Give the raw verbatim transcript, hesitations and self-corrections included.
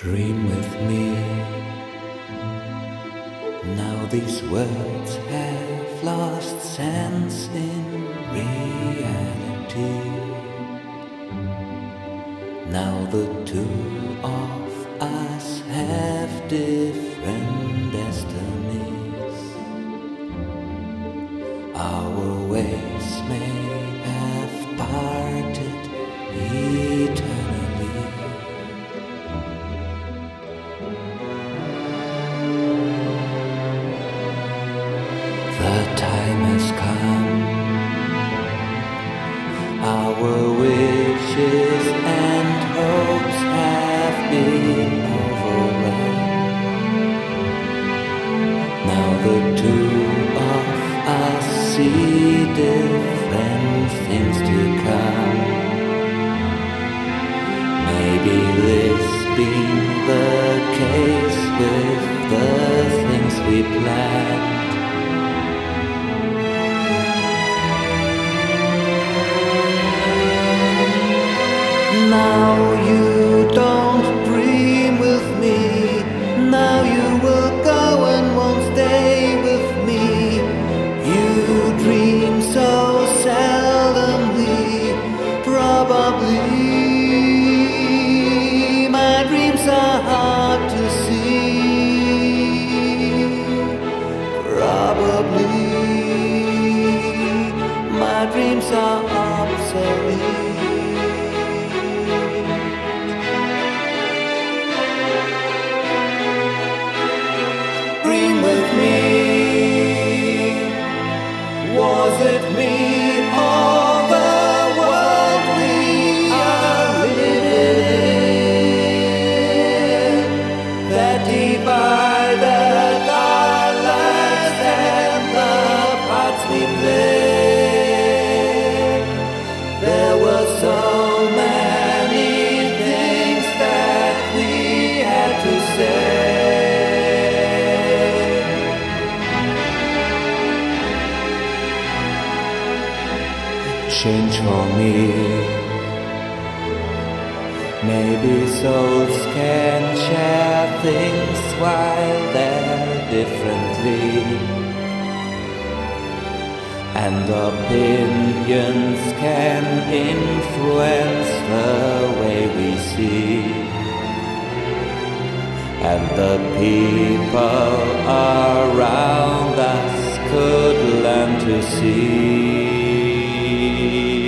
Dream with me. Now these words have lost sense in reality. Now the two of us have different destinies. Our ways may have parted eternally. The time has come. Our wishes and hopes have been overrun. Now the two of us see different things to come. Maybe this being the case with the things we planned. Now you don't dream with me. Now you will go and won't stay with me. You dream so seldomly. Probably my dreams are hard to see. Probably my dreams are obsolete. With me, was it me or the world we are living in that divided our lives and the parts we played? There were so many things that we had to say. Change for me. Maybe souls can share things while they're differently, and opinions can influence the way we see, and the people around us could learn to see.